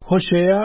ਹੋਸ਼ਿਆ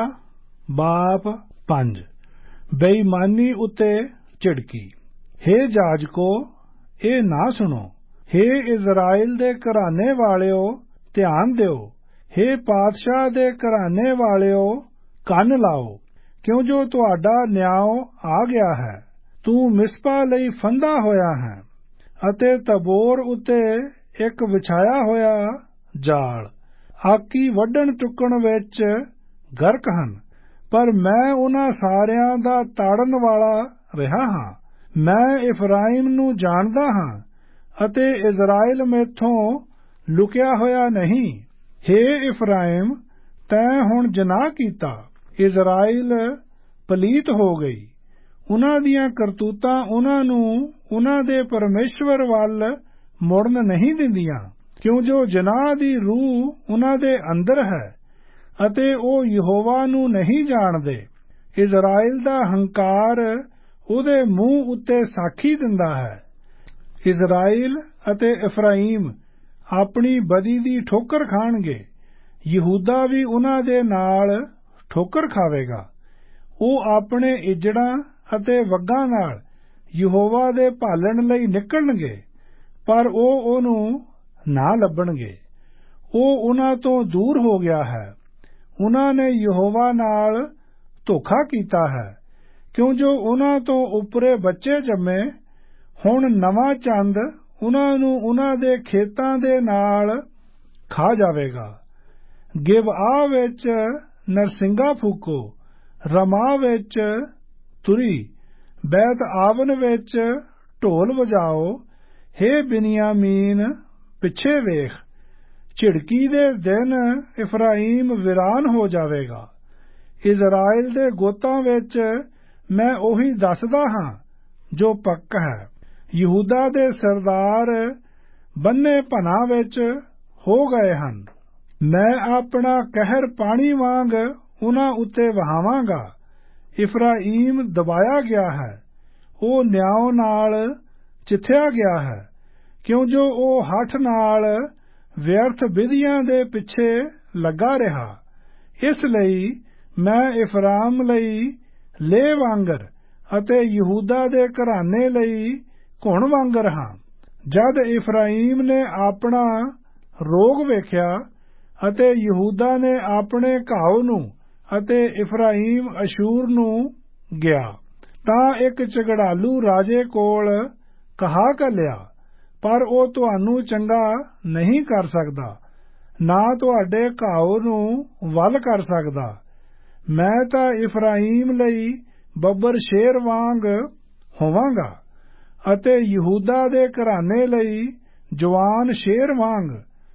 ਬਾਪ 5 ਬੇਈਮਾਨੀ ਉੱਤੇ ਝਿੜਕੀ। ਹੇ ਜਾਜਕੋ, ਇਹ ਨਾ ਸੁਣੋ। ਹੇ ਇਜ਼ਰਾਇਲ ਦੇ ਘਰਾਨੇ ਵਾਲਿਓ, ਧਿਆਨ ਦਿਓ। ਹੇ ਪਾਤਸ਼ਾਹ ਦੇ ਘਰਾਨੇ ਵਾਲਿਓ, ਕੰਨ ਲਾਓ, ਕਿਉਂ ਜੋ ਤੁਹਾਡਾ ਨਿਆਂ ਆ ਗਿਆ ਹੈ। ਤੂੰ ਮਿਸਪਾ ਲਈ ਫੰਦਾ ਹੋਇਆ ਹੈ ਅਤੇ ਤਬੋਰ ਉੱਤੇ ਇੱਕ ਵਿਛਾਇਆ ਹੋਇਆ ਜਾਲ। ਆਕੀ ਵੱਢਣ ਟੁੱਕਣ ਵਿੱਚ ਗਰਕ ਹਨ, ਪਰ ਮੈਂ ਉਹਨਾਂ ਸਾਰਿਆਂ ਦਾ ਤਾੜਨ ਵਾਲਾ ਰਿਹਾ ਹਾਂ। ਮੈਂ ਇਫਰਾਈਮ ਨੂੰ ਜਾਣਦਾ ਹਾਂ ਅਤੇ ਇਜ਼ਰਾਇਲ ਮੈਥੋਂ ਲੁਕਿਆ ਹੋਇਆ ਨਹੀਂ। ਹੇ ਇਫਰਾਈਮ, ਤੈਂ ਹੁਣ ਜਨਾਹ ਕੀਤਾ, ਇਜ਼ਰਾਇਲ ਪਲੀਤ ਹੋ ਗਈ। ਉਹਨਾਂ ਦੀਆਂ ਕਰਤੂਤਾਂ ਉਹਨਾਂ ਨੂੰ ਉਹਨਾਂ ਦੇ ਪਰਮੇਸ਼ਵਰ ਵੱਲ ਮੁੜਨ ਨਹੀਂ ਦਿੰਦੀਆਂ, ਕਿਉਂ ਜੋ ਜਨਾਹ ਦੀ ਰੂਹ ਉਹਨਾਂ ਦੇ ਅੰਦਰ ਹੈ ਅਤੇ ਉਹ ਯਹੋਵਾ ਨੂੰ ਨਹੀਂ ਜਾਣਦੇ। ਇਜ਼ਰਾਇਲ ਦਾ ਹੰਕਾਰ ਉਹਦੇ ਮੂੰਹ ਉੱਤੇ ਸਾਖੀ ਦਿੰਦਾ ਹੈ। ਇਜ਼ਰਾਇਲ ਅਤੇ ਇਫਰਾਈਮ ਆਪਣੀ ਬਦੀ ਦੀ ਠੋਕਰ ਖਾਣਗੇ, ਯਹੂਦਾ ਵੀ ਉਹਨਾਂ ਦੇ ਨਾਲ ਠੋਕਰ ਖਾਵੇਗਾ। ਉਹ ਆਪਣੇ ਇੱਜੜਾਂ ਅਤੇ ਵੱਗਾਂ ਨਾਲ ਯਹੋਵਾ ਦੇ ਭਾਲਣ ਲਈ ਨਿਕਲਣਗੇ, ਪਰ ਉਹ ਉਹਨੂੰ ਨਾ ਲੱਭਣਗੇ। ਉਹ ਉਹਨਾਂ ਤੋਂ ਦੂਰ ਹੋ ਗਿਆ ਹੈ। ਉਹਨਾਂ ਨੇ ਯਹੋਵਾ ਨਾਲ ਧੋਖਾ ਕੀਤਾ ਹੈ, ਕਿਉਂ ਜੋ ਉਹਨਾਂ ਤੋਂ ਉੱਪਰੇ ਬੱਚੇ ਜੰਮੇ। ਹੁਣ ਨਵਾਂ ਚੰਦ ਉਹਨਾਂ ਨੂੰ ਉਹਨਾਂ ਦੇ ਖੇਤਾਂ ਦੇ ਨਾਲ ਖਾ ਜਾਵੇਗਾ। ਗਿਬਆ ਵਿੱਚ ਨਰਸਿੰਗਾ ਫੂਕੋ, ਰਮਾ ਵਿੱਚ ਤੁਰੀ, ਬੈਤ ਆਵਨ ਵਿੱਚ ਢੋਲ ਵਜਾਓ। ਹੇ ਬਿਨਯਾਮੀਨ, ਪਿੱਛੇ ਵੇਖ। ਝਿੜਕੀ ਦੇ ਦਿਨ ਇਫਰਾਈਮ ਵੀਰਾਨ ਹੋ ਜਾਵੇਗਾ। ਇਜ਼ਰਾਇਲ ਦੇ ਗੋਤਾਂ ਵਿੱਚ ਮੈਂ ਉਹੀ ਦੱਸਦਾ ਹਾਂ ਜੋ ਪੱਕ ਹੈ। ਯਹੂਦਾ ਦੇ ਸਰਦਾਰ ਬੰਨੇ ਭਨਾਂ ਵਿੱਚ ਹੋ ਗਏ ਹਨ। ਮੈਂ ਆਪਣਾ ਕਹਿਰ ਪਾਣੀ ਵਾਂਗ ਉਹਨਾਂ ਉੱਤੇ ਵਹਾਵਾਂਗਾ। ਇਫਰਾਈਮ ਦਬਾਇਆ ਗਿਆ ਹੈ, ਉਹ ਨਿਆਂ ਨਾਲ ਚਿੱਥਿਆ ਗਿਆ ਹੈ, ਕਿਉਂ ਜੋ ਉਹ ਹੱਠ ਨਾਲ ਵਿਅਰਥ ਵਿਧੀਆਂ ਦੇ ਪਿੱਛੇ ਲੱਗਾ ਰਿਹਾ। ਇਸ ਲਈ ਮੈਂ ਇਫਰਾਮ ਲਈ ਲੇਹ ਵਾਂਗਰ ਅਤੇ ਯਹੂਦਾ ਦੇ ਘਰਾਨੇ ਲਈ ਘੁਣ ਵਾਂਗਰ ਹਾਂ। ਜਦ ਇਫਰਾਈਮ ਨੇ ਆਪਣਾ ਰੋਗ ਵੇਖਿਆ ਅਤੇ ਯਹੂਦਾ ਨੇ ਆਪਣੇ ਘਾਵ ਨੂੰ ਅਤੇ ਇਫਰਾਈਮ ਅਸ਼ੂਰ ਨੂੰ ਗਿਆ, ਤਾਂ ਇੱਕ ਝਗੜਾਲੂ ਰਾਜੇ ਕੋਲ ਕਹਾ ਘੱਲਿਆ, ਪਰ ਉਹ ਤੁਹਾਨੂੰ ਚੰਗਾ ਨਹੀਂ ਕਰ ਸਕਦਾ, ਨਾ ਤੁਹਾਡੇ ਘਾਵ ਨੂੰ ਵੱਲ ਕਰ ਸਕਦਾ। ਮੈਂ ਤਾਂ ਇਫਰਾਈਮ ਲਈ ਬੱਬਰ ਸ਼ੇਰ ਵਾਂਗ ਹੋਵਾਂਗਾ ਅਤੇ ਯਹੂਦਾ ਦੇ ਘਰਾਨੇ ਲਈ ਜਵਾਨ ਸ਼ੇਰ ਵਾਂਗ।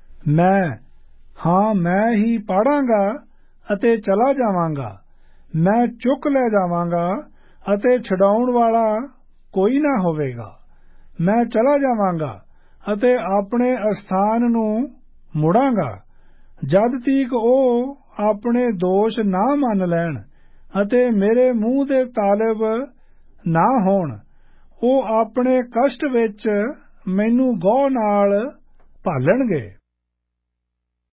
ਮੈਂ ਹੀ ਪਾੜਾਂਗਾ ਅਤੇ ਚਲਾ ਜਾਵਾਂਗਾ। ਮੈਂ ਚੁੱਕ ਲੈ ਜਾਵਾਂਗਾ ਅਤੇ ਛਡਾਉਣ ਵਾਲਾ ਕੋਈ ਨਾ ਹੋਵੇਗਾ। ਮੈਂ ਚਲਾ ਜਾਵਾਂਗਾ ਅਤੇ ਆਪਣੇ ਅਸਥਾਨ ਨੂੰ ਮੁੜਾਂਗਾ, ਜਦ ਤੀਕ ਉਹ ਆਪਣੇ ਦੋਸ਼ ਨਾ ਮੰਨ ਲੈਣ ਅਤੇ ਮੇਰੇ ਮੂੰਹ ਦੇ ਤਾਲਿਬ ਨਾ ਹੋਣ। ਉਹ ਆਪਣੇ ਕਸ਼ਟ ਵਿੱਚ ਮੈਨੂੰ ਗਹੁ ਨਾਲ ਭਾਲਣਗੇ।